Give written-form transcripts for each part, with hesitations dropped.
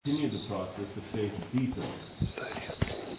continue the process, the faith deepens.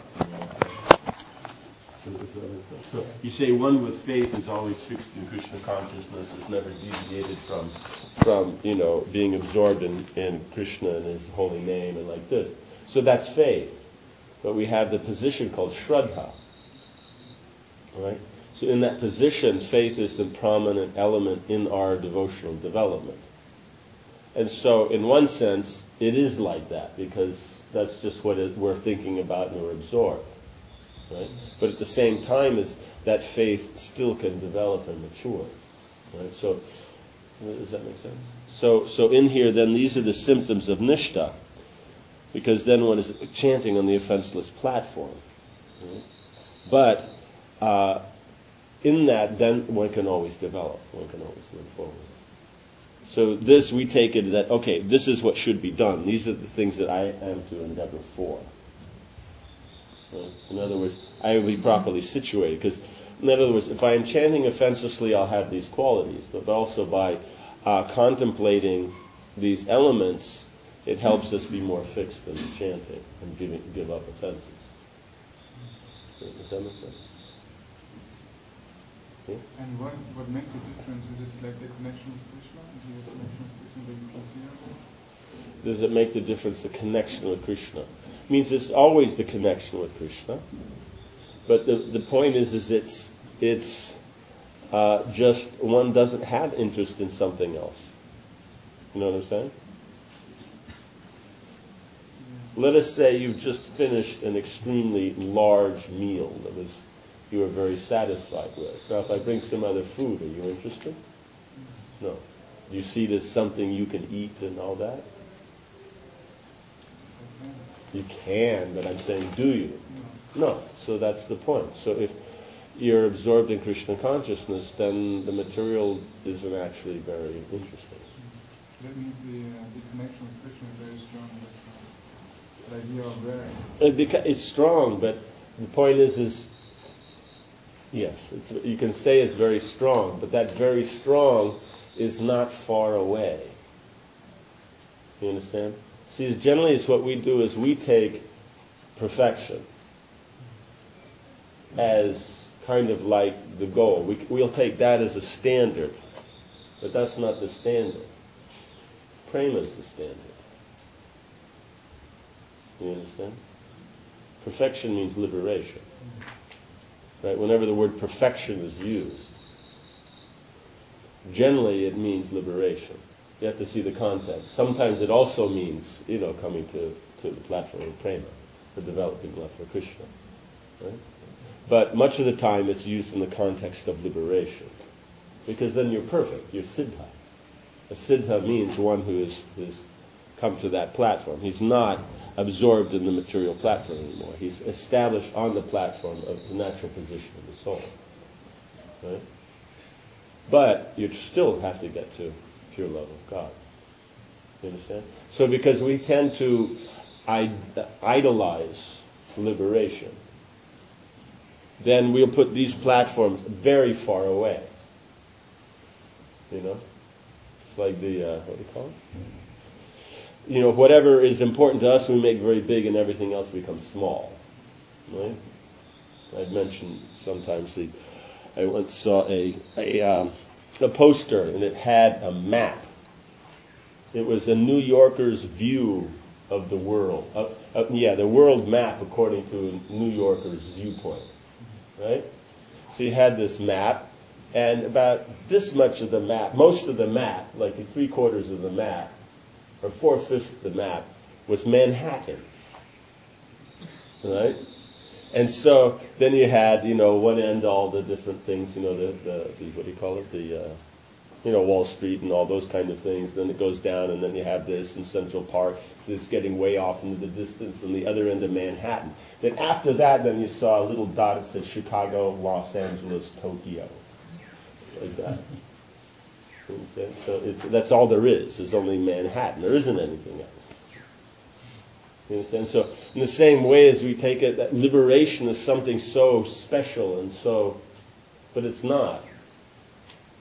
So you say one with faith is always fixed in Krishna consciousness, is never deviated from being absorbed in Krishna and His holy name and like this. So that's faith. But we have the position called Shraddha. Right? So in that position, faith is the prominent element in our devotional development. And so in one sense, it is like that, because that's just what we're thinking about and we're absorbed. Right? But at the same time, is that faith still can develop and mature. Right? So, does that make sense? So in here, then, these are the symptoms of nishta, because then one is chanting on the offenseless platform. Right? But in that, then one can always develop. One can always move forward. So this, we take it that, okay, this is what should be done. These are the things that I am to endeavor for. In other words, I will be properly situated. Because, in other words, if I am chanting offenselessly, I'll have these qualities. But also by contemplating these elements, it helps us be more fixed in the chanting and give up offenses. Does that make sense? Yeah? And what makes a difference? Is it like the connection with Krishna? Is it a connection with Krishna that you can see? Does it make the difference, the connection with Krishna? It means it's always the connection with Krishna. But the point is it's just one doesn't have interest in something else. You know what I'm saying? Let us say you've just finished an extremely large meal that you were very satisfied with. Now, if I bring some other food, are you interested? No. Do you see it as something you can eat and all that? You can, but I'm saying, do you? No. So that's the point. So if you're absorbed in Krishna consciousness, then the material isn't actually very interesting. That means the connection with Krishna is very strong. The idea of wearing. It's strong, but the point is yes, you can say it's very strong, but that very strong is not far away. You understand? See, generally what we do is we take perfection as kind of like the goal. We'll take that as a standard, but that's not the standard. Prema is the standard. You understand? Perfection means liberation. Right? Whenever the word perfection is used, generally it means liberation. You have to see the context. Sometimes it also means, coming to the platform of prema, for developing love for Krishna. Right? But much of the time it's used in the context of liberation. Because then you're perfect. You're siddha. A siddha means one who has come to that platform. He's not absorbed in the material platform anymore. He's established on the platform of the natural position of the soul. Right? But you still have to get to pure love of God. You understand? So because we tend to idolize liberation, then we'll put these platforms very far away. It's like the, what do you call it? Whatever is important to us we make very big and everything else becomes small. Right? I've mentioned sometimes I once saw a poster and it had a map. It was a New Yorker's view of the world. The world map according to a New Yorker's viewpoint. Right? So you had this map, and about this much of the map, most of the map, like 3/4 of the map, or 4/5 of the map, was Manhattan. Right? And so then you had, one end all the different things, the what do you call it? Wall Street and all those kind of things. Then it goes down, and then you have this in Central Park. So it's getting way off into the distance on the other end of Manhattan. Then after that, then you saw a little dot that said Chicago, Los Angeles, Tokyo. Like that. So that's all there is. There's only Manhattan. There isn't anything else. You understand? So in the same way as we take it, that liberation is something so special and so, but it's not.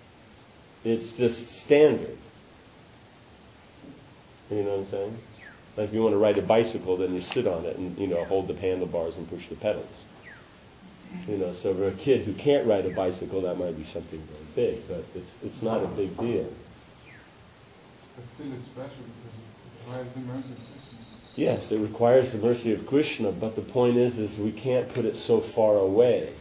It's just standard. You know what I'm saying? Like if you want to ride a bicycle, then you sit on it and, hold the handlebars and push the pedals. So for a kid who can't ride a bicycle, that might be something very big, but it's not a big deal. But still it's special because it requires the mercy of Krishna. Yes, it requires the mercy of Krishna, but the point is we can't put it so far away.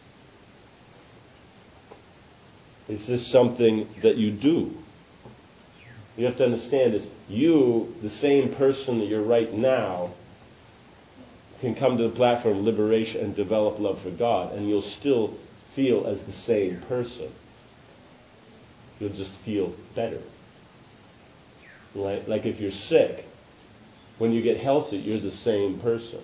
It's just something that you do. You have to understand is you, the same person that you're right now, can come to the platform of liberation and develop love for God, and you'll still feel as the same person. You'll just feel better. Right? Like if you're sick, when you get healthy, you're the same person.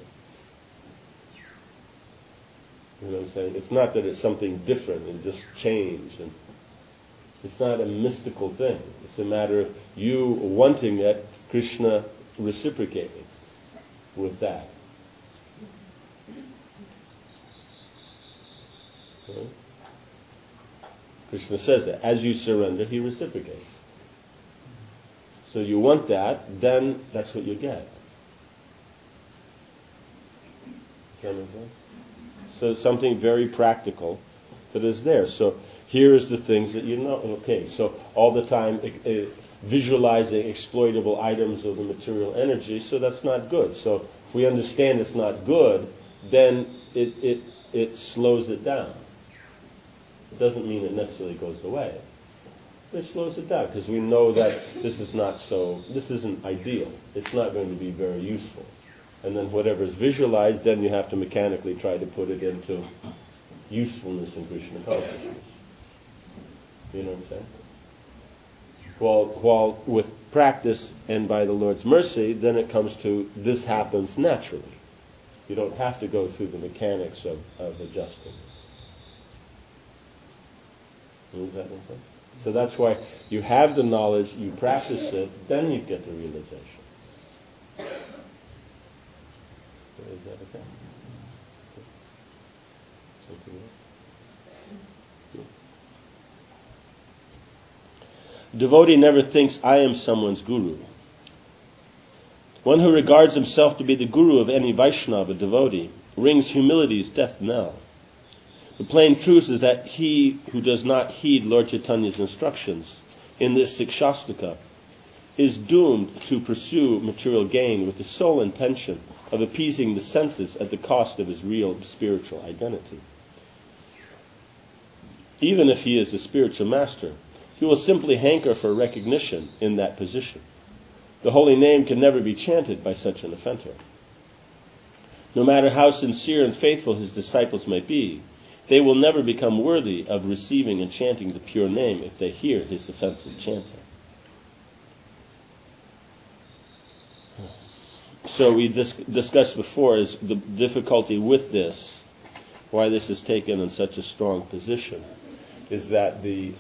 You know what I'm saying? It's not that it's something different and just changed. And it's not a mystical thing. It's a matter of you wanting it, Krishna reciprocating with that. Right? Krishna says that. As you surrender, he reciprocates. So you want that, then that's what you get. Does that make sense? So something very practical that is there. So here is the things that you know. Okay, so all the time visualizing exploitable items of the material energy, so that's not good. So if we understand it's not good, then it slows it down. It doesn't mean it necessarily goes away. It slows it down because we know that this isn't ideal. It's not going to be very useful. And then whatever is visualized, then you have to mechanically try to put it into usefulness in Krishna consciousness. You know what I'm saying? While with practice and by the Lord's mercy, then it comes to this happens naturally. You don't have to go through the mechanics of adjusting. Does that make sense? So that's why you have the knowledge, you practice it, then you get the realization. Is that okay? Something else? Devotee never thinks I am someone's guru. One who regards himself to be the guru of any Vaishnava devotee rings humility's death knell. The plain truth is that he who does not heed Lord Chaitanya's instructions in this Sikshastaka is doomed to pursue material gain with the sole intention of appeasing the senses at the cost of his real spiritual identity. Even if he is a spiritual master, he will simply hanker for recognition in that position. The holy name can never be chanted by such an offender. No matter how sincere and faithful his disciples may be, they will never become worthy of receiving and chanting the pure name if they hear his offensive chanting. So we discussed before is the difficulty with this, why this is taken in such a strong position, is that the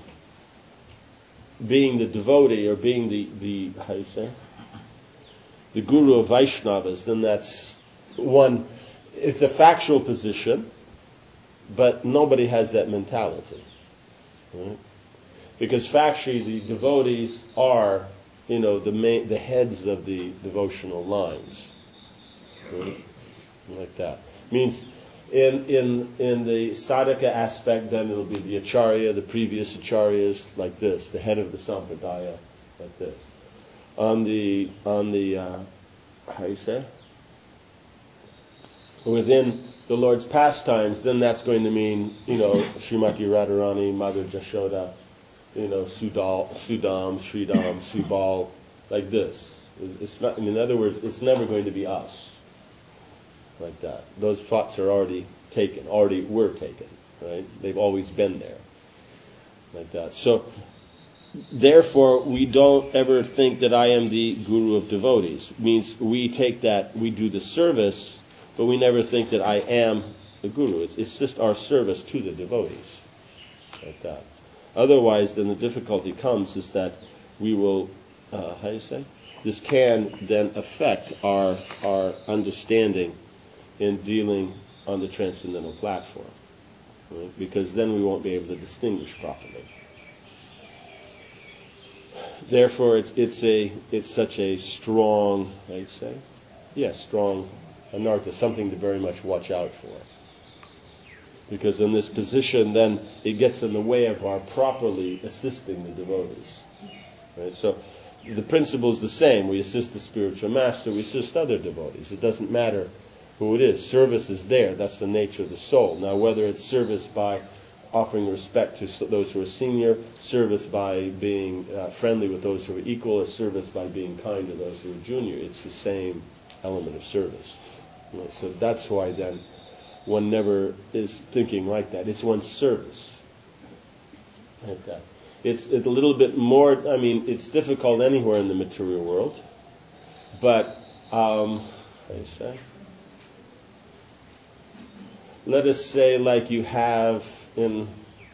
being the devotee or being the how do you say, the guru of Vaishnavas, then that's one. It's a factual position. But nobody has that mentality, right? Because factually, the devotees are, the heads of the devotional lines, right? Like that. Means in the sadhaka aspect, then it'll be the acharya, the previous acharyas, like this, the head of the sampradaya, like this. On the how do you say? Within the Lord's pastimes, then that's going to mean, Srimati Radharani, Mother Jashoda, Sudam, Sridham, Subal, like this. It's not. In other words, it's never going to be us. Like that. Those spots are already were taken, right? They've always been there. Like that. So, therefore, we don't ever think that I am the guru of devotees. It means we take that, we do the service, but we never think that I am the guru. It's just our service to the devotees. Like that. Otherwise, then the difficulty comes is that we will, how do you say? This can then affect our understanding in dealing on the transcendental platform. Right? Because then we won't be able to distinguish properly. therefore, it's such a strong, I'd say, strong anartha, something to very much watch out for. Because in this position, then it gets in the way of our properly assisting the devotees. Right? So the principle is the same. We assist the spiritual master, we assist other devotees. It doesn't matter who it is. Service is there. That's the nature of the soul. Now, whether it's service by offering respect to those who are senior, service by being friendly with those who are equal, or service by being kind to those who are junior, it's the same element of service. Right? So that's why then one never is thinking like that. It's one's service. Like that. It's a little bit more, it's difficult anywhere in the material world, but, let us say like you have we'll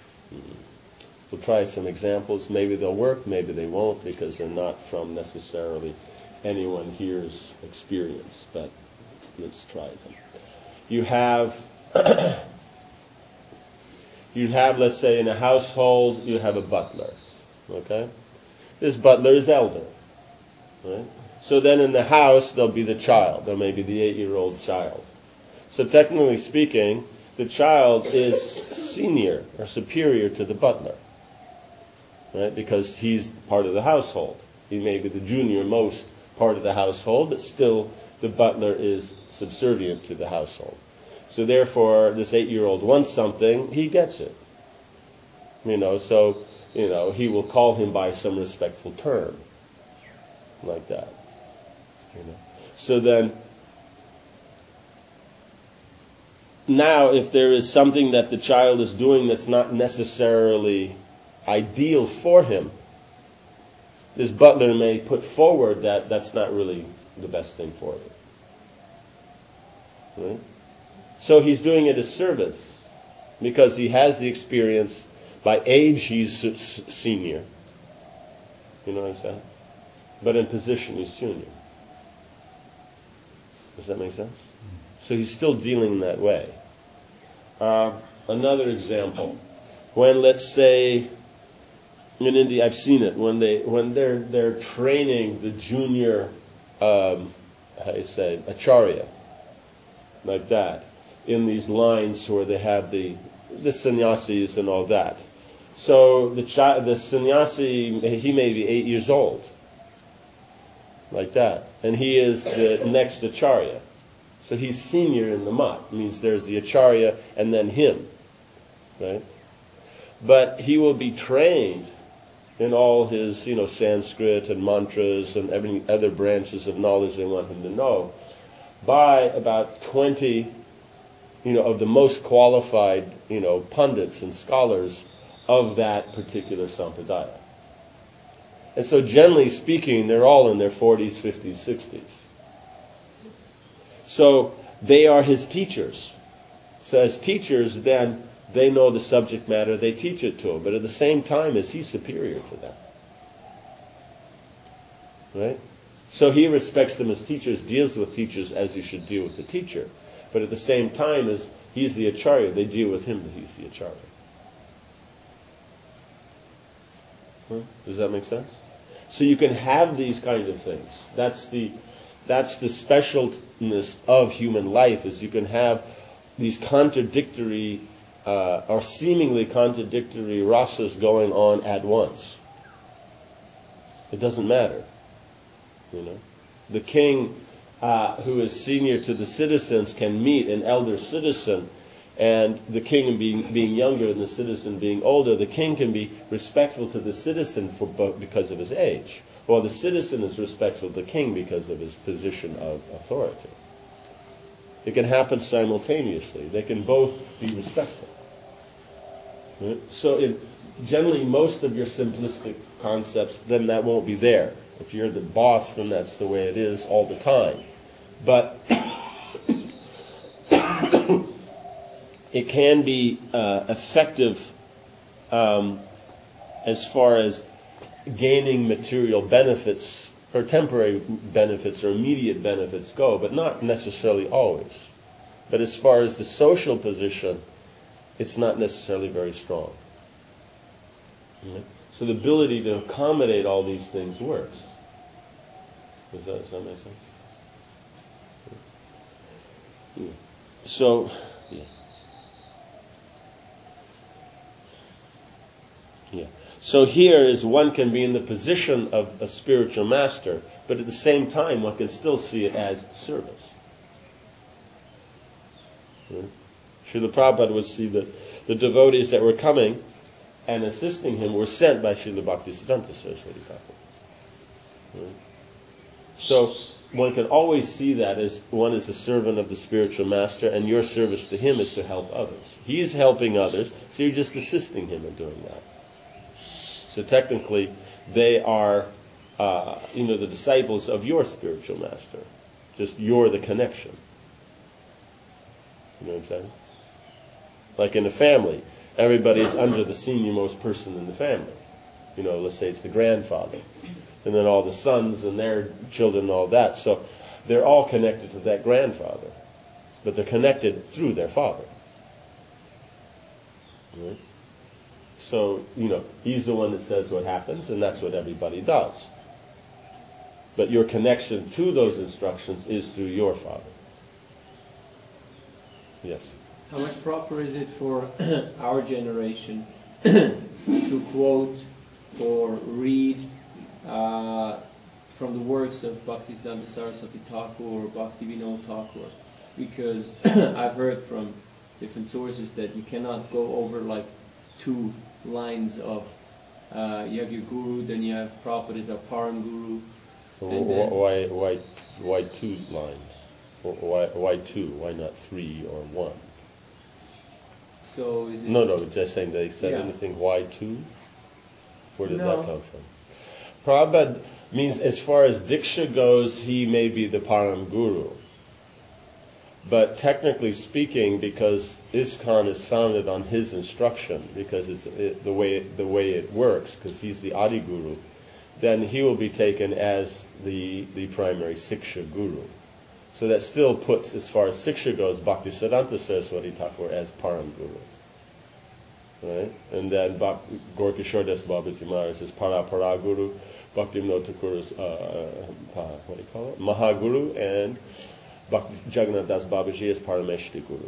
try some examples. Maybe they'll work, maybe they won't, because they're not from necessarily anyone here's experience, but let's try them. You have, let's say, in a household, you have a butler, okay? This butler is elder, right? So then in the house, there'll be the child, or maybe the 8-year-old child. So technically speaking, the child is senior or superior to the butler, right? Because he's part of the household. He may be the junior most part of the household, but still the butler is subservient to the household. So therefore, this 8-year-old wants something, he gets it. He will call him by some respectful term, like that. So then, now if there is something that the child is doing that's not necessarily ideal for him, this butler may put forward that that's not really the best thing for him. Right? So he's doing it as service, because he has the experience. By age, he's senior. You know what I'm saying? But in position, he's junior. Does that make sense? So he's still dealing that way. Another example, when, let's say, in India, I've seen it, when they're training the junior, acharya, like that, in these lines where they have the sannyasis and all that. So the sannyasi, he may be 8 years old, like that, and he is the next acharya. So he's senior in the mat. It means there's the acharya and then him, right? But he will be trained in all his, Sanskrit and mantras and every other branches of knowledge they want him to know by about 20, of the most qualified, pundits and scholars of that particular sampradaya. And so generally speaking, they're all in their 40s, 50s, 60s. So they are his teachers. So as teachers, then, they know the subject matter, they teach it to him. But at the same time, is he superior to them? Right? So he respects them as teachers, deals with teachers as you should deal with the teacher. But at the same time, as he's the acharya, they deal with him as he's the acharya. Does that make sense? So you can have these kind of things. That's the specialness of human life, is you can have these contradictory or seemingly contradictory rasas going on at once. It doesn't matter. The king who is senior to the citizens can meet an elder citizen, and the king being younger and the citizen being older, the king can be respectful to the citizen because of his age, while the citizen is respectful to the king because of his position of authority. It can happen simultaneously. They can both be respectful. Right? So generally most of your simplistic concepts, then that won't be there. If you're the boss, then that's the way it is all the time. But it can be effective as far as gaining material benefits or temporary benefits or immediate benefits go, but not necessarily always. But as far as the social position, it's not necessarily very strong. So the ability to accommodate all these things works. Does that make sense? Yeah. So, yeah. Yeah. So here is one can be in the position of a spiritual master, but at the same time one can still see it as service. Yeah. Srila Prabhupada would see that the devotees that were coming and assisting him were sent by Srila Bhaktisiddhanta Saraswati Thakur. Yeah. So one can always see that as one is a servant of the spiritual master, and your service to him is to help others. He's helping others, so you're just assisting him in doing that. So technically, they are, the disciples of your spiritual master. Just you're the connection. You know what I'm saying? Like in a family, everybody's under the senior-most person in the family. Let's say it's the grandfather. And then all the sons and their children and all that. So they're all connected to that grandfather. But they're connected through their father. Right? So, he's the one that says what happens, and that's what everybody does. But your connection to those instructions is through your father. Yes? How much proper is it for our generation to quote or read from the works of Bhaktisiddhanta Saraswati Thakur or Bhaktivinoda Thakur? Because I've heard from different sources that you cannot go over like 2 lines of you have your guru, then you have Prabhupada as a param guru. Why 2 lines? Why 2? Why not 3 or 1? So is it? No, just saying they said anything. Why 2? Where did that come from? Prabhupada means, as far as Diksha goes, he may be the param guru. But technically speaking, because ISKCON is founded on his instruction, because it's the way it works, because he's the Adi Guru, then he will be taken as the primary Siksha Guru. So that still puts, as far as Siksha goes, Bhaktisiddhanta Saraswati Thakur as param guru. Right? And then Gaurkishore Das Babati Maharaj is para guru, Bhaktivinoda Thakur is Mahaguru, and Jagannath Das Babaji is Parameshti Guru.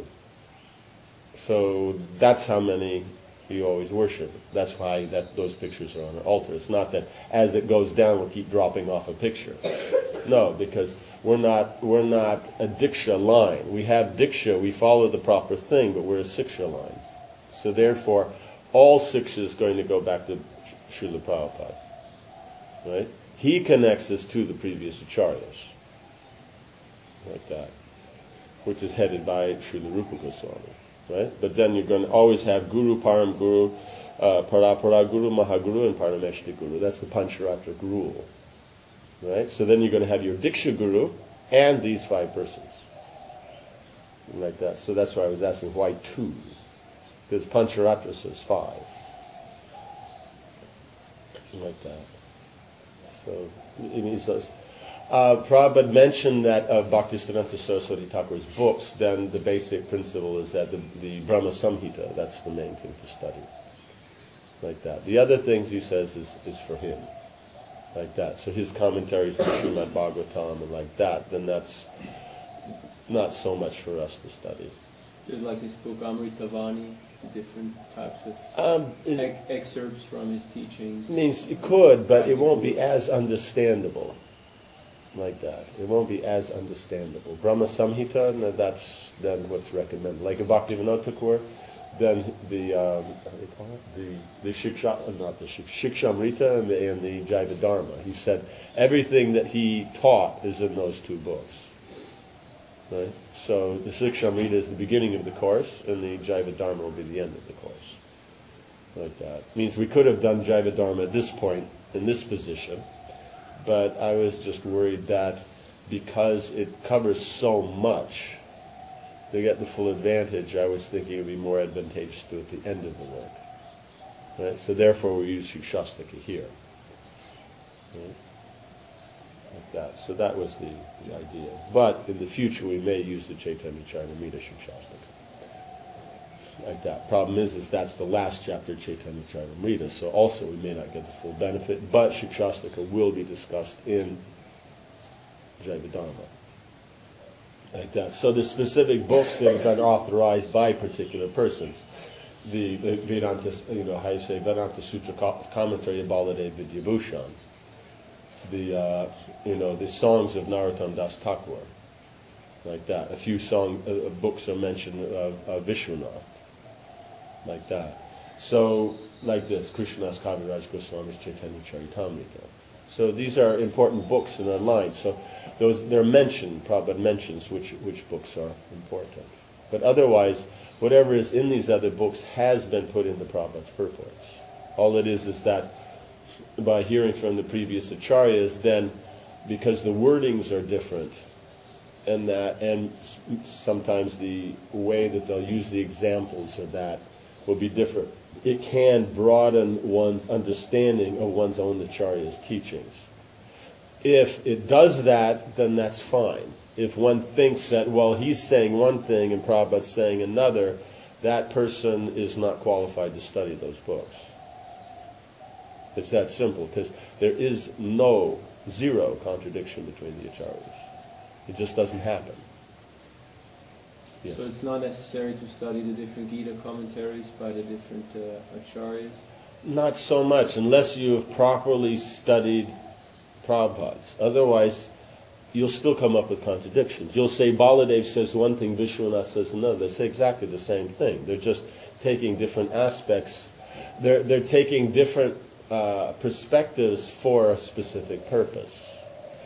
So that's how many you always worship. That's why those pictures are on an altar. It's not that as it goes down we'll keep dropping off a picture. No, because we're not a Diksha line. We have Diksha, we follow the proper thing, but we're a Siksha line. So therefore, all Siksha is going to go back to Srila Prabhupada. Right? He connects us to the previous acharyas. Like that. Which is headed by Srila Rupa Goswami. Right? But then you're going to always have Guru, Param Guru, Para Guru, Mahaguru, and Parameshti Guru. That's the Pancharatric rule. Right? So then you're going to have your Diksha Guru and these 5 persons. Like that. So that's why I was asking why 2. Because Pancharatra says 5. Like that. So it means Prabhupada mentioned that of Bhaktisiddhanta Saraswati Thakur's books, then the basic principle is that the Brahma Samhita, that's the main thing to study. Like that. The other things he says is for him. Like that. So his commentaries on Srimad Bhagavatam and like that, then that's not so much for us to study. There's like his book Amritavani, different types of excerpts from his teachings. Means it could, but it won't be as understandable. Like that. It won't be as understandable. Brahma Samhita, that's then what's recommended. Like a Bhaktivinoda Thakur, then the Shikshamrita and the Jaiva Dharma. He said everything that he taught is in those 2 books. Right? So the Shikshamrita is the beginning of the course, and the Jaiva Dharma will be the end of the course. Like that. Means we could have done Jaiva Dharma at this point, in this position, but I was just worried that because it covers so much, to get the full advantage, I was thinking it would be more advantageous to do it at the end of the work. Right? So therefore we use Shikshastaka here. Right? Like that. So that was the idea. But in the future we may use the Chaitanya Charitamrita Shikshastaka. like that. Problem is that's the last chapter of Chaitanya Charitamrita, so also we may not get the full benefit, but Shikshastika will be discussed in Jaivedharma. Like that. So the specific books that are authorized by particular persons. The Vedanta, how you say, Vedanta Sutra commentary of Baladev Vidyabhushan. The songs of Narottam Das Thakur. Like that. A few books are mentioned of Vishwanath. Like that. So, like this, Krishnadas Kaviraj Goswami's Chaitanya Charitamrita. So these are important books in our line. So they're mentioned, Prabhupada mentions which books are important. But otherwise, whatever is in these other books has been put into Prabhupada's purports. All it is that by hearing from the previous acharyas, then because the wordings are different, and sometimes the way that they'll use the examples or that will be different, it can broaden one's understanding of one's own acharya's teachings. If it does that, then that's fine. If one thinks that, well, he's saying one thing and Prabhupada's saying another, that person is not qualified to study those books. It's that simple, because there is zero contradiction between the acharyas. It just doesn't happen. Yes. So it's not necessary to study the different Gita commentaries by the different acharyas? Not so much, unless you have properly studied Prabhupada's. Otherwise, you'll still come up with contradictions. You'll say Baladev says one thing, Vishwanath says another. They say exactly the same thing. They're just taking different aspects. They're taking different perspectives for a specific purpose.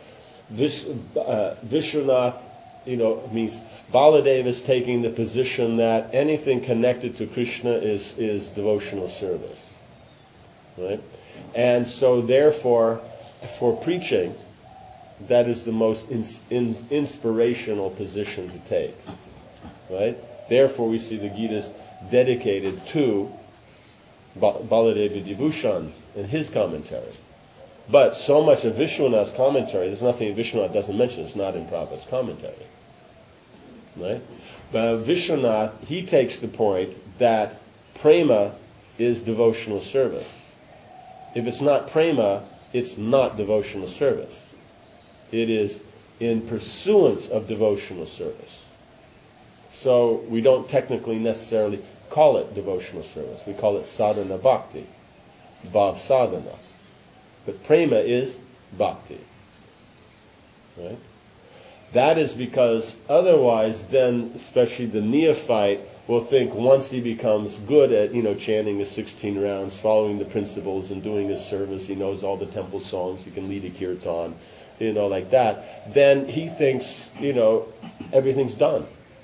Vishwanath, means Baladev is taking the position that anything connected to Krishna is devotional service, right? And so, therefore, for preaching, that is the most inspirational position to take, right? Therefore, we see the Gita's dedicated to Baladev Vidyabhushan in his commentary. But so much of Vishwanath's commentary, there's nothing Vishwanath doesn't mention, it's not in Prabhupada's commentary. Right? But Vishwanath, he takes the point that prema is devotional service. If it's not prema, it's not devotional service. It is in pursuance of devotional service. So we don't technically necessarily call it devotional service. We call it sadhana bhakti, bhav sadhana. But prema is bhakti. Right? That is because otherwise then, especially the neophyte, will think once he becomes good at, chanting his 16 rounds, following the principles and doing his service, he knows all the temple songs, he can lead a kirtan, like that, then he thinks, everything's done.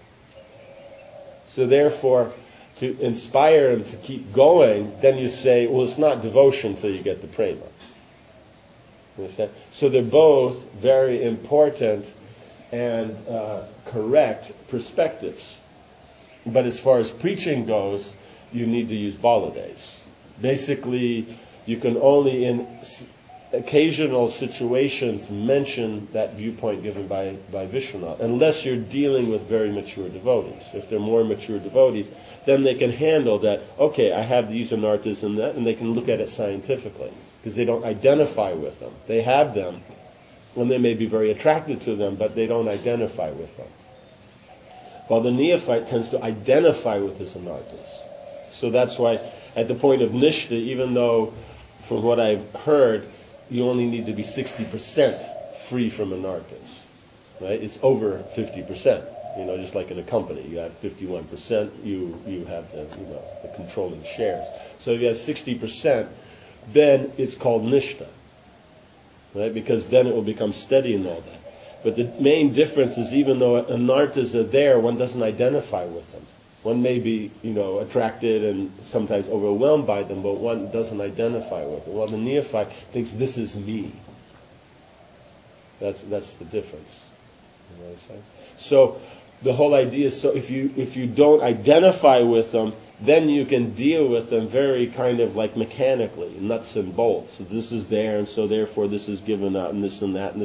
So therefore, to inspire him to keep going, then you say, well, it's not devotion until you get the prema. Understand? So they're both very important and correct perspectives. But as far as preaching goes, you need to use Baladevs. Basically, you can only in occasional situations mention that viewpoint given by Vishwanath, unless you're dealing with very mature devotees. If they're more mature devotees, then they can handle that, okay, I have these anarthas and that, and they can look at it scientifically, because they don't identify with them. They have them, and they may be very attracted to them, but they don't identify with them. While the neophyte tends to identify with his anarthas. So that's why at the point of Nishta, even though, from what I've heard, you only need to be 60% free from anarthas. Right? It's over 50%. Just like in a company, you have 51%, you have the controlling shares. So if you have 60%, then it's called Nishta. Right? Because then it will become steady and all that. But the main difference is, even though anarthas are there, one doesn't identify with them. One may be, attracted and sometimes overwhelmed by them, but one doesn't identify with them. While the neophyte thinks, this is me. That's the difference. You know what I'm saying? So the whole idea is, so if you don't identify with them, then you can deal with them very kind of like mechanically, nuts and bolts. So this is there, and so therefore this is given out, and this and that, and this.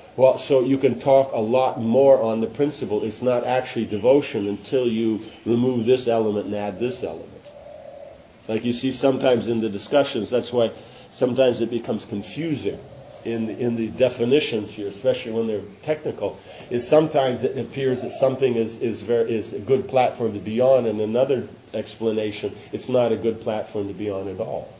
Well, so you can talk a lot more on the principle. It's not actually devotion until you remove this element and add this element. Like you see sometimes in the discussions, that's why sometimes it becomes confusing in the definitions here, especially when they're technical, is sometimes it appears that something is a good platform to be on, and another explanation, it's not a good platform to be on at all.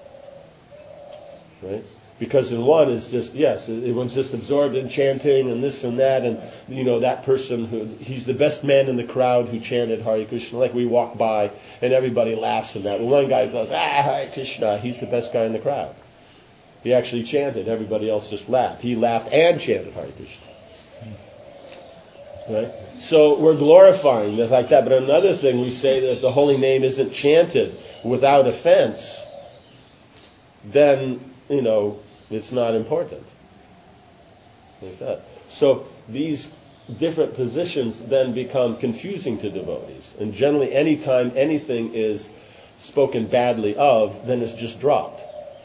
Right? Because in one it's just, yes, everyone's just absorbed in chanting and this and that, and that person he's the best man in the crowd who chanted Hare Krishna, like we walk by and everybody laughs at that. When one guy goes, Hare Krishna, he's the best guy in the crowd. He actually chanted, everybody else just laughed. He laughed and chanted Hare Krishna. Right? So we're glorifying this like that, but another thing we say that if the holy name isn't chanted without offense, then, it's not important. Like that. So these different positions then become confusing to devotees. And generally, anytime anything is spoken badly of, then it's just dropped.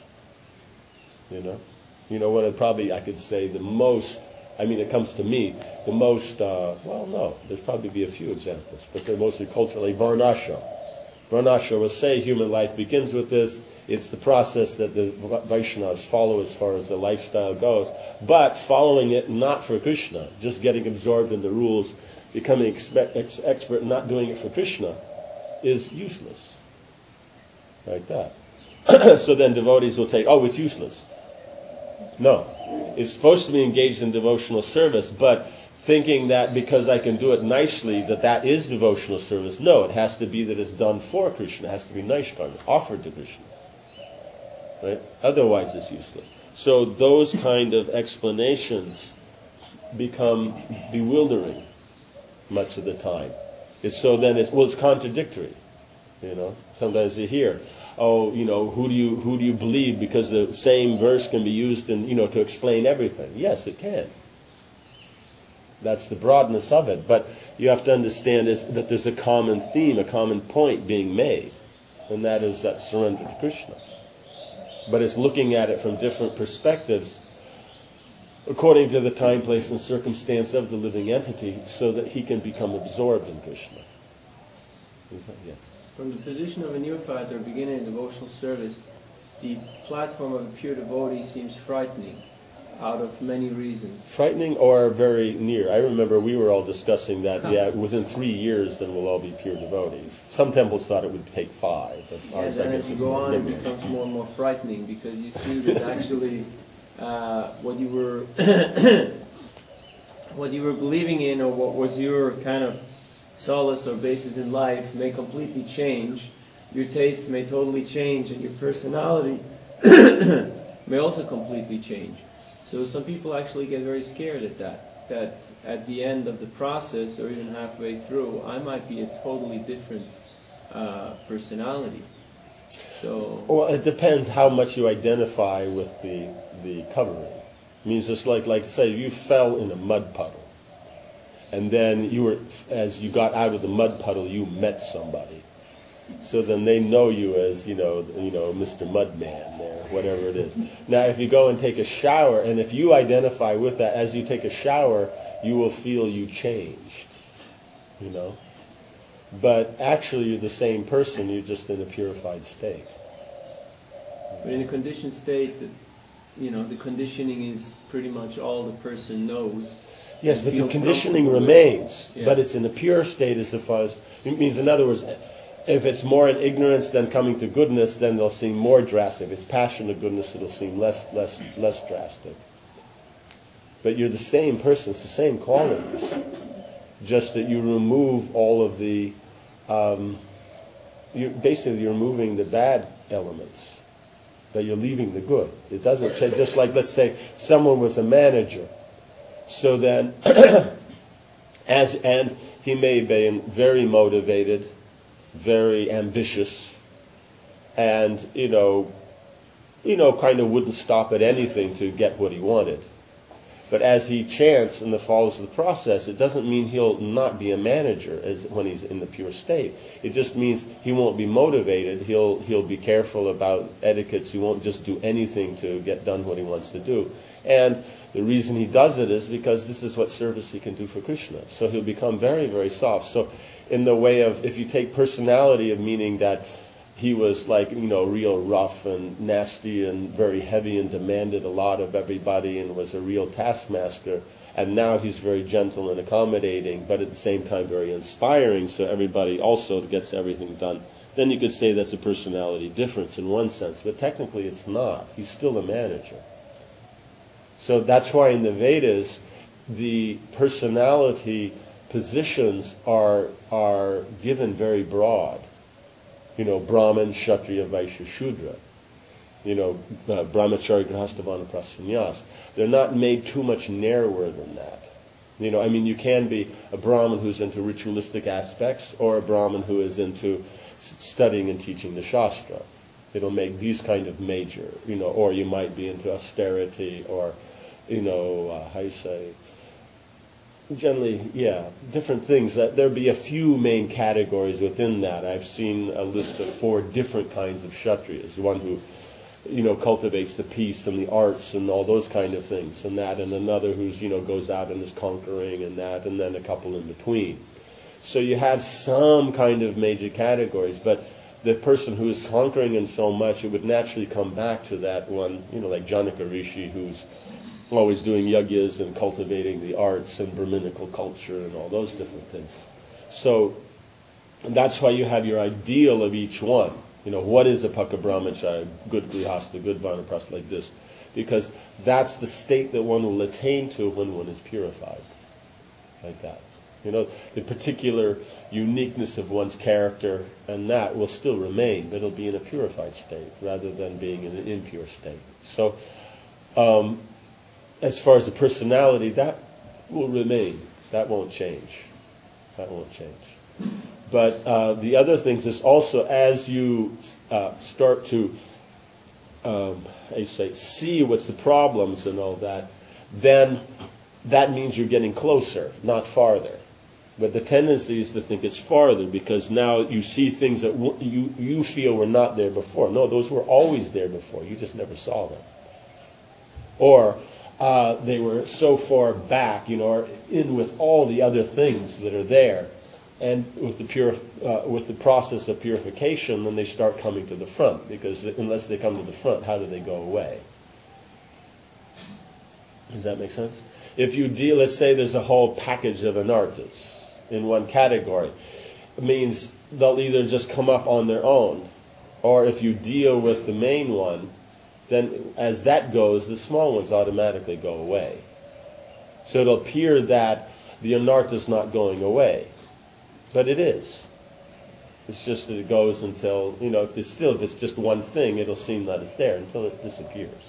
I could say the most, it comes to me, the most, there's probably be a few examples, but they're mostly culturally, Varnashram. Varnashram will say human life begins with this. It's the process that the Vaishnavas follow as far as the lifestyle goes. But following it not for Krishna, just getting absorbed in the rules, becoming expert, not doing it for Krishna, is useless. Like that. So then devotees will take, it's useless. No. It's supposed to be engaged in devotional service, but thinking that because I can do it nicely, that is devotional service. No, it has to be that it's done for Krishna. It has to be Naishkarma, offered to Krishna. Right? Otherwise it's useless. So those kind of explanations become bewildering much of the time. It's contradictory. Sometimes you hear, who do you believe? Because the same verse can be used to explain everything. Yes, it can. That's the broadness of it. But you have to understand that there's a common theme, a common point being made. And that is that surrender to Krishna. But it's looking at it from different perspectives according to the time, place, and circumstance of the living entity so that he can become absorbed in Krishna. Yes. From the position of a neophyte or beginner in devotional service, the platform of a pure devotee seems frightening out of many reasons. Frightening or very near. I remember we were all discussing that, within 3 years then we'll all be pure devotees. Some temples thought it would take 5, but ours, I guess, as you go on, it becomes more and more frightening because you see that actually what you were what you were believing in, or what was your kind of solace or basis in life, may completely change. Your tastes may totally change, and your personality may also completely change. So some people actually get very scared at that at the end of the process, or even halfway through, I might be a totally different personality. So, well, it depends how much you identify with the covering. It means it's like say you fell in a mud puddle, and then as you got out of the mud puddle, you met somebody. So then they know you as, Mr. Mudman there, whatever it is. Now, if you go and take a shower, and if you identify with that, as you take a shower, you will feel you changed, But actually, you're the same person, you're just in a purified state. But in a conditioned state, the conditioning is pretty much all the person knows. Yes, but the conditioning remains, but it's in a pure state as opposed. It means, in other words, if it's more in ignorance than coming to goodness, then they'll seem more drastic. If it's passion to goodness, it'll seem less drastic. But you're the same person, it's the same qualities. Just that you remove all of the, you're removing the bad elements, that you're leaving the good. It doesn't change. Just like, let's say, someone was a manager. So then, and he may have been very motivated, very ambitious, and, kind of wouldn't stop at anything to get what he wanted. But as he chants and follows the process, it doesn't mean he'll not be a manager as when he's in the pure state. It just means he won't be motivated. He'll be careful about etiquettes. He won't just do anything to get done what he wants to do. And the reason he does it is because this is what service he can do for Krishna. So he'll become very, very soft. So in the way of, if you take personality of meaning that he was like, real rough and nasty and very heavy and demanded a lot of everybody and was a real taskmaster. And now he's very gentle and accommodating, but at the same time very inspiring, so everybody also gets everything done. Then you could say that's a personality difference in one sense, but technically it's not. He's still a manager. So that's why in the Vedas, the personality positions are given very broad. Brahman, Kshatriya, Vaishya, Shudra. Brahmachari, Grihastha, Vanaprastha, Sannyas. They're not made too much narrower than that. You can be a Brahmin who's into ritualistic aspects or a Brahmin who is into studying and teaching the Shastra. It'll make these kind of major, or you might be into austerity or, how you say, generally, different things. There'll be a few main categories within that. I've seen a list of 4 different kinds of Kshatriyas. One who, cultivates the peace and the arts and all those kind of things, and another who's, goes out and is conquering and then a couple in between. So you have some kind of major categories, but the person who is conquering in so much, it would naturally come back to that one, like Janaka Rishi, who's always doing yagyas and cultivating the arts and Brahminical culture and all those different things. So that's why you have your ideal of each one. What is a Paka Brahmachari, good Grihastha, good Vanaprastha, like this? Because that's the state that one will attain to when one is purified. Like that. The particular uniqueness of one's character and that will still remain, but it'll be in a purified state rather than being in an impure state. So, as far as the personality, that will remain. That won't change. That won't change. But the other things is also as you start to, see what's the problems and all that, then that means you're getting closer, not farther. But the tendency is to think it's farther because now you see things that you feel were not there before. No, those were always there before. You just never saw them. Or they were so far back, or in with all the other things that are there, and with the process of purification, then they start coming to the front. Because unless they come to the front, how do they go away? Does that make sense? If you deal, let's say there's a whole package of anarthas in one category, it means they'll either just come up on their own, or if you deal with the main one, then as that goes, the small ones automatically go away. So it'll appear that the anartha is not going away, but it is. It's just that it goes until, if it's just one thing, it'll seem that it's there until it disappears.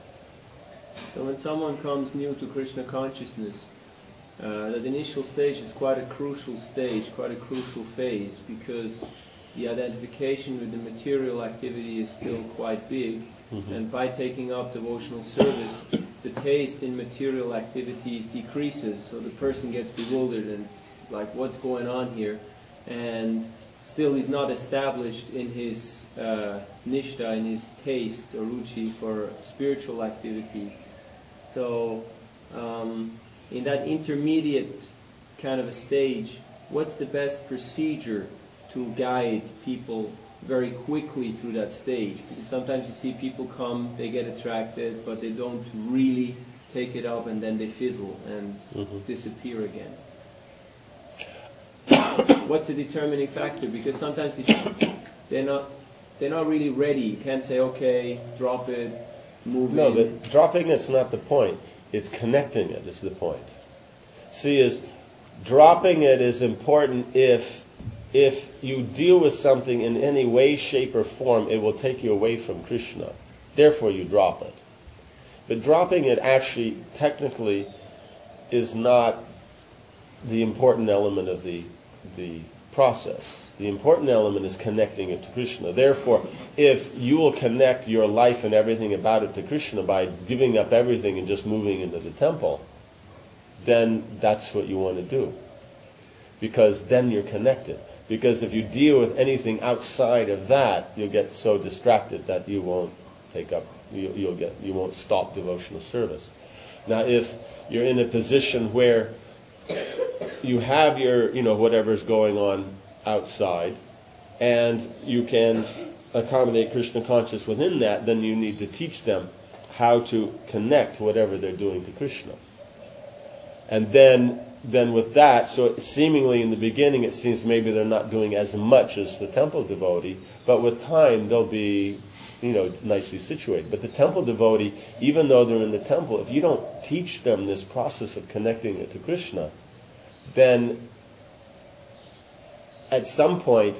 So when someone comes new to Krishna consciousness, that initial stage is quite a crucial stage, quite a crucial phase, because the identification with the material activity is still quite big. Mm-hmm. And by taking up devotional service, the taste in material activities decreases, so the person gets bewildered and it's like, what's going on here? And still he's not established in his nishta, in his taste or ruchi for spiritual activities. So in that intermediate kind of a stage, what's the best procedure to guide people very quickly through that stage? Because sometimes you see people come, they get attracted, but they don't really take it up, and then they fizzle and disappear again. What's the determining factor? Because sometimes they're not really ready. You can't say, okay, drop it, move in. No, but dropping it's not the point. It's connecting it is the point. See, dropping it is important if you deal with something in any way, shape, or form, it will take you away from Krishna. Therefore, you drop it. But dropping it actually, technically, is not the important element of the process. The important element is connecting it to Krishna. Therefore, if you will connect your life and everything about it to Krishna by giving up everything and just moving into the temple, then that's what you want to do. Because then you're connected. Because if you deal with anything outside of that, you'll get so distracted that you won't take up, you won't stop devotional service. Now, if you're in a position where you have your, whatever's going on outside, and you can accommodate Krishna consciousness within that, then you need to teach them how to connect whatever they're doing to Krishna. And then with that, so seemingly in the beginning it seems maybe they're not doing as much as the temple devotee, but with time they'll be, nicely situated. But the temple devotee, even though they're in the temple, if you don't teach them this process of connecting it to Krishna, then at some point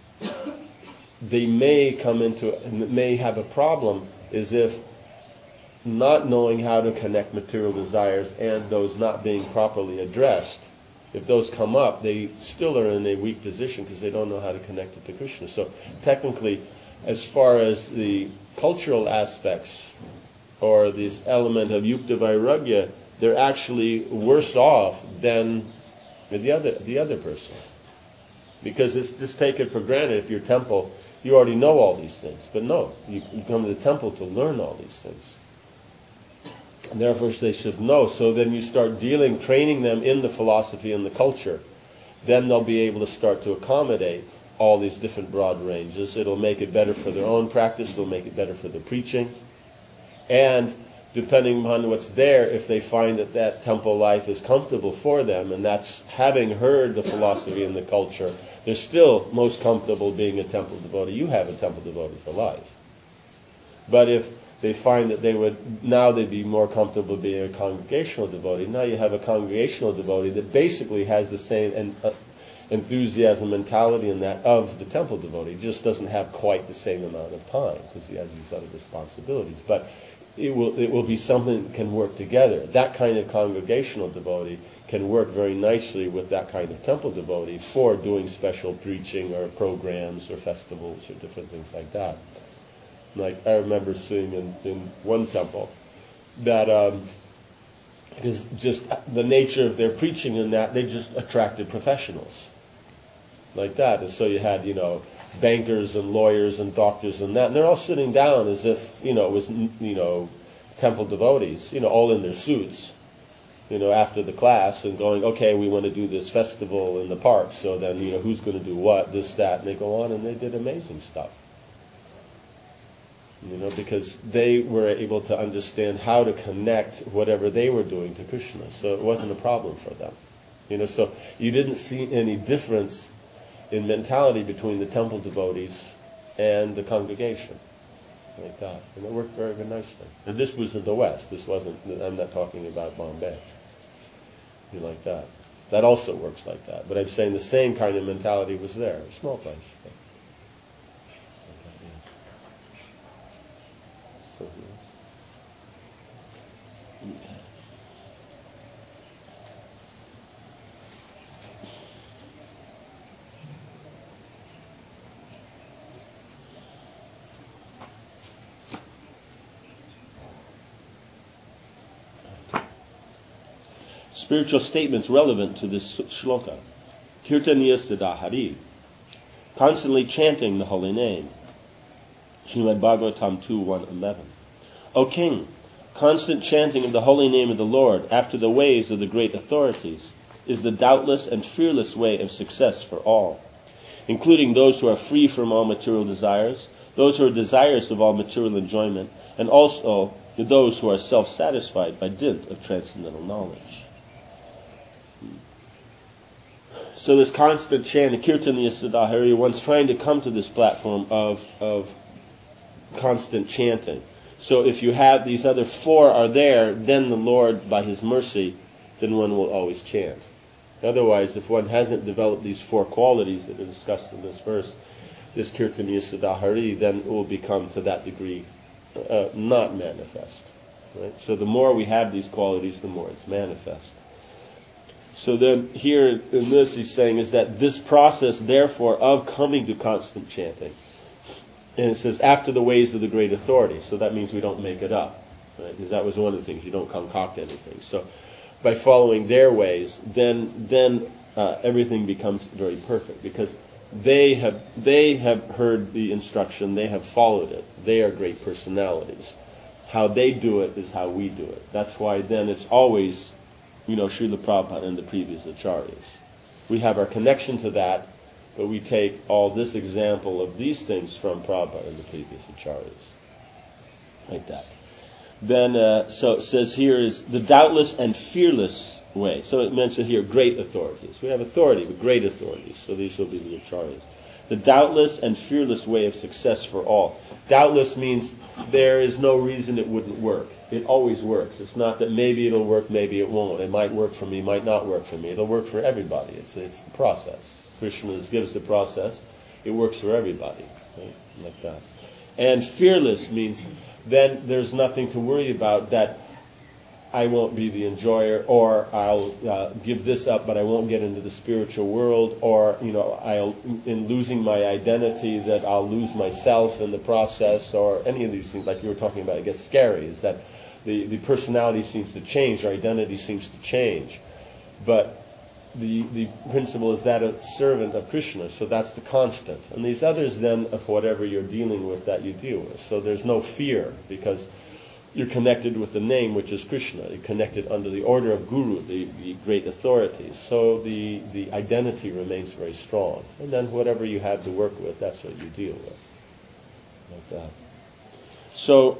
they may may have a problem, as if not knowing how to connect material desires and those not being properly addressed, if those come up, they still are in a weak position because they don't know how to connect it to Krishna. So technically, as far as the cultural aspects or this element of yukta vairagya, they're actually worse off than the other person. Because it's just taken for granted, if you're temple, you already know all these things. But no, you come to the temple to learn all these things. And therefore they should know. So then you start training them in the philosophy and the culture. Then they'll be able to start to accommodate all these different broad ranges. It'll make it better for their own practice. It'll make it better for the preaching. And depending upon what's there, if they find that temple life is comfortable for them, and that's having heard the philosophy and the culture, they're still most comfortable being a temple devotee. You have a temple devotee for life. But if they find that they'd be more comfortable being a congregational devotee, now you have a congregational devotee that basically has the same enthusiasm, mentality in that of the temple devotee. He just doesn't have quite the same amount of time because he has these other responsibilities. But it will be something that can work together. That kind of congregational devotee can work very nicely with that kind of temple devotee for doing special preaching or programs or festivals or different things like that. Like I remember seeing in one temple that is just the nature of their preaching in that they just attracted professionals like that. And so you had, bankers and lawyers and doctors and that, and they're all sitting down as if, it was, temple devotees, all in their suits, after the class and going, okay, we want to do this festival in the park, so then, who's going to do what, this, that, and they go on and they did amazing stuff. Because they were able to understand how to connect whatever they were doing to Krishna. So it wasn't a problem for them. So you didn't see any difference in mentality between the temple devotees and the congregation. Like that. And it worked very, very nicely. And this was in the West. This wasn't, I'm not talking about Bombay. Like that. That also works like that. But I'm saying the same kind of mentality was there. A small place. Spiritual statements relevant to this shloka. Kirtaniya Siddha Hari. Constantly chanting the holy name. Srimad Bhagavatam 2:1-11. O king, constant chanting of the holy name of the Lord after the ways of the great authorities is the doubtless and fearless way of success for all, including those who are free from all material desires, those who are desirous of all material enjoyment, and also those who are self-satisfied by dint of transcendental knowledge. So this constant chant, Kirtaniya Siddha Hari, one's trying to come to this platform of constant chanting. So if you have these other four are there, then the Lord, by His mercy, then one will always chant. Otherwise, if one hasn't developed these four qualities that are discussed in this verse, this Kirtaniya Siddha Hari, then it will become to that degree not manifest. Right? So the more we have these qualities, the more it's manifest. So then here in this he's saying is that this process, therefore, of coming to constant chanting, and it says, after the ways of the great authorities. So that means we don't make it up. Right? Because that was one of the things. You don't concoct anything. So by following their ways, then everything becomes very perfect, because they have heard the instruction, they have followed it. They are great personalities. How they do it is how we do it. That's why then it's always, Srila Prabhupada and the previous acharyas. We have our connection to that, but we take all this example of these things from Prabhupada and the previous acharyas. Like that. Then, so it says here is the doubtless and fearless way. So it mentioned here great authorities. We have authority, but great authorities. So these will be the acharyas. The doubtless and fearless way of success for all. Doubtless means there is no reason it wouldn't work. It always works. It's not that maybe it'll work, maybe it won't. It might work for me, might not work for me. It'll work for everybody. It's the process. Krishna gives the process. It works for everybody. Right? Like that. And fearless means then there's nothing to worry about, that I won't be the enjoyer, or I'll give this up, but I won't get into the spiritual world, or in losing my identity, that I'll lose myself in the process, or any of these things, like you were talking about. It gets scary, is that the personality seems to change, our identity seems to change, but the principle is that a servant of Krishna, so that's the constant. And these others then of whatever you're dealing with that you deal with. So there's no fear, because you're connected with the name, which is Krishna. You're connected under the order of Guru, the great authorities. So the identity remains very strong. And then whatever you have to work with, that's what you deal with. Like that. So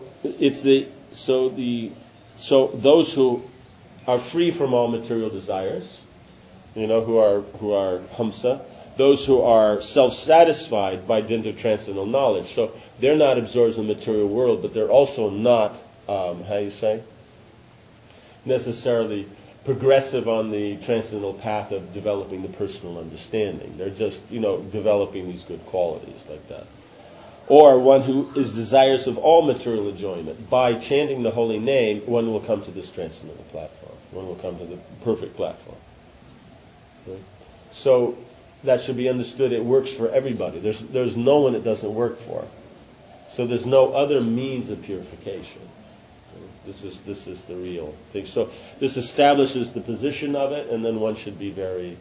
so those who are free from all material desires, who are Hamsa, those who are self-satisfied by dint of transcendental knowledge. So they're not absorbed in the material world, but they're also not, necessarily progressive on the transcendental path of developing the personal understanding. They're just, developing these good qualities like that. Or one who is desirous of all material enjoyment. By chanting the holy name, one will come to this transcendental platform. One will come to the perfect platform. Right? So that should be understood. It works for everybody. There's no one it doesn't work for. So there's no other means of purification. This is the real thing. So this establishes the position of it, and then one should be very,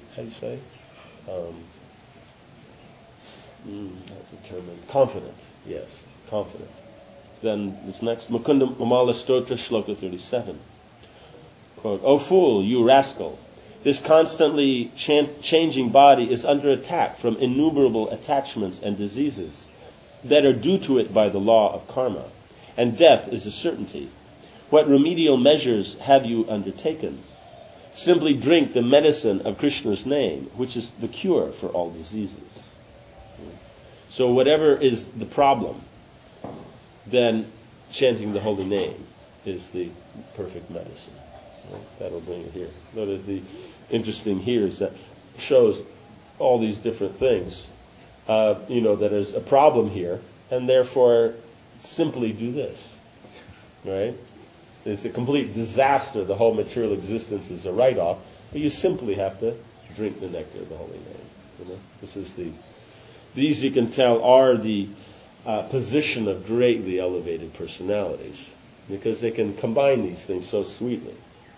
confident. Yes, confident. Then this next, Mukunda Mamala Stotra Shloka 37. Quote, "O fool, you rascal, this constantly changing body is under attack from innumerable attachments and diseases that are due to it by the law of karma, and death is a certainty. What remedial measures have you undertaken? Simply drink the medicine of Krishna's name, which is the cure for all diseases." So whatever is the problem, then chanting the holy name is the perfect medicine. That'll bring it here. Notice the interesting here is that shows all these different things. That there's a problem here, and therefore simply do this. Right? It's a complete disaster. The whole material existence is a write-off, but you simply have to drink the nectar of the holy name. This is these you can tell are the position of greatly elevated personalities, because they can combine these things so sweetly.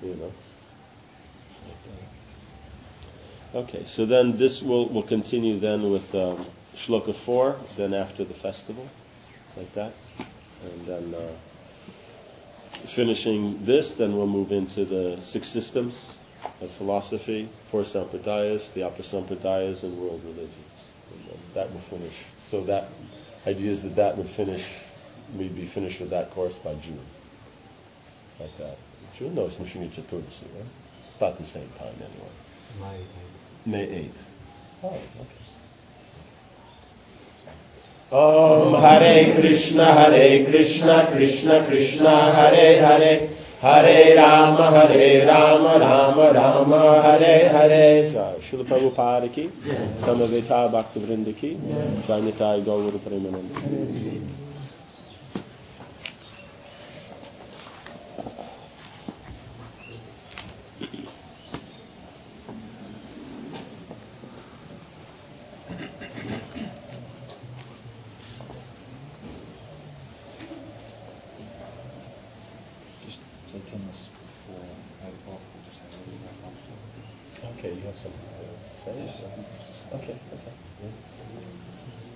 Okay, so then this will continue then with Shloka 4, then after the festival, like that. And then finishing this, then we'll move into the 6 systems of philosophy, 4 sampradayas, the apasampradayas, and world religions. And then that will finish. So that idea is that would finish, we'd be finished with that course by June. Like that. June? No, it's Nrsimha Chaturdashi, right? It's about the same time anyway. May 8th. Oh, okay. Om Hare Krishna, Krishna Krishna, Hare Hare, Hare Rama, Rama Rama, Hare Hare. Jai Srila Prabhupada ki, Samaveta Bhaktivinoda ki, Jai Nitai Gaura Premananda. Say 10 minutes before 8 o'clock, we'll just have Okay, you have something to say? Okay, okay.